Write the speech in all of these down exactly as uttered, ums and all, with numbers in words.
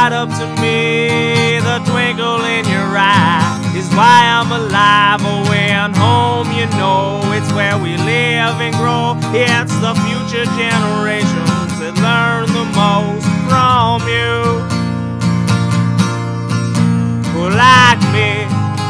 right up to me. The twinkle in your eye is why I'm alive. Oh, when home, you know, it's where we live and grow. It's the future generations that learn the most from you. Who like me.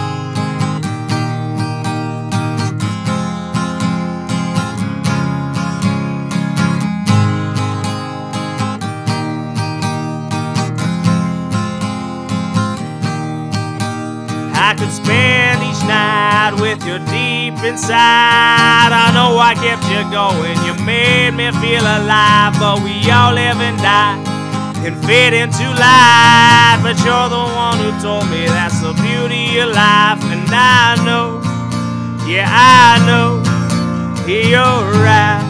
I could spend each night with you deep inside. I know I kept you going, you made me feel alive. But we all live and die and fade into life. But you're the one who told me that's the beauty of life. And I know, yeah I know, you're right.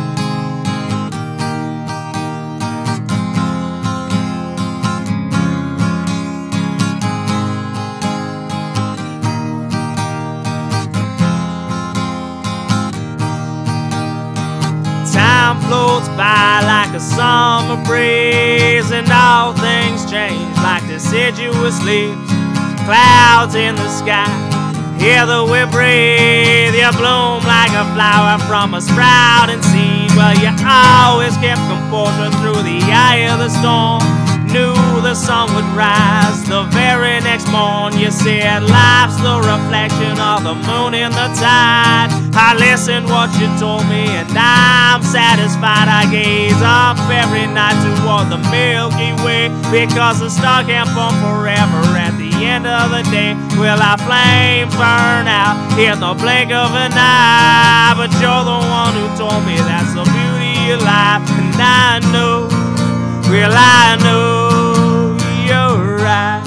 Time floats by like a summer breeze, and all things change like deciduous leaves. Clouds in the sky, hear the wind breathe. You bloom like a flower from a sprouting seed. Well, you always kept composure through the eye of the storm. Knew the sun would rise the very next morn. You said life's the reflection of the moon in the tide. I listened what you told me and I'm satisfied. I gaze up every night toward the Milky Way, because the star can't burn forever at the end of the day. Will our flames burn out in the blink of an eye? But you're the one who told me that's the beauty of life. And I know, well I know you're right.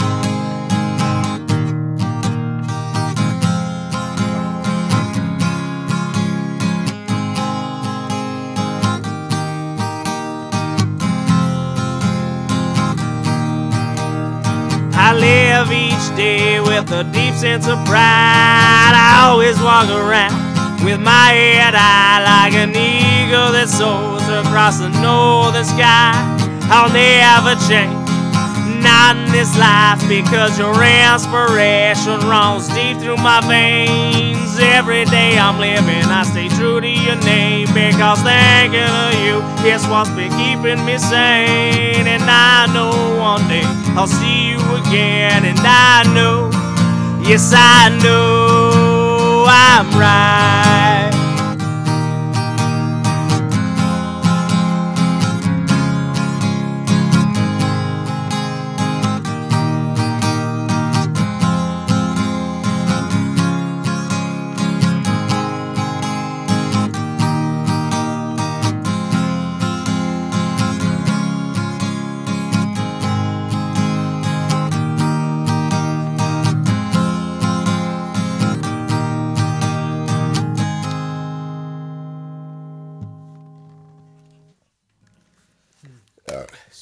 I live each day with a deep sense of pride. I always walk around with my head high like an eagle that soars across the northern sky. I'll never change, not in this life, because your inspiration runs deep through my veins. Every day I'm living, I stay true to your name, because thinking of you is what's been keeping me sane. And I know one day I'll see you again, and I know, yes I know I'm right.